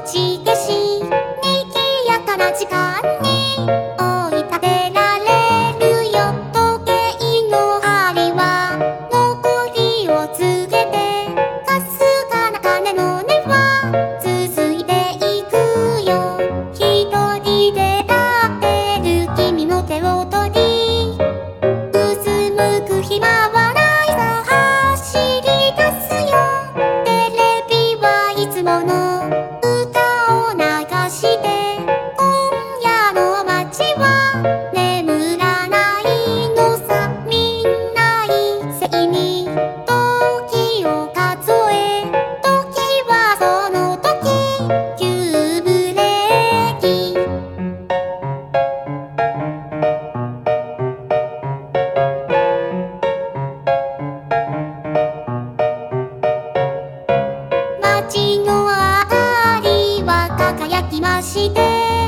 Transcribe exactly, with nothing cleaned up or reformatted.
打ち消し、賑やかな時間に追い立てられるよ。時計の針は残りを告げて、かすかな鐘の音は続いていくよ。一人で立ってる君の手を取り、うつむく暇はないさ。走り出すよ。テレビはいつもの歌を流して、今夜の街は眠らないのさ。みんな一斉に時を数え、時はその時急ブレーキ。街の明かりは輝きまして、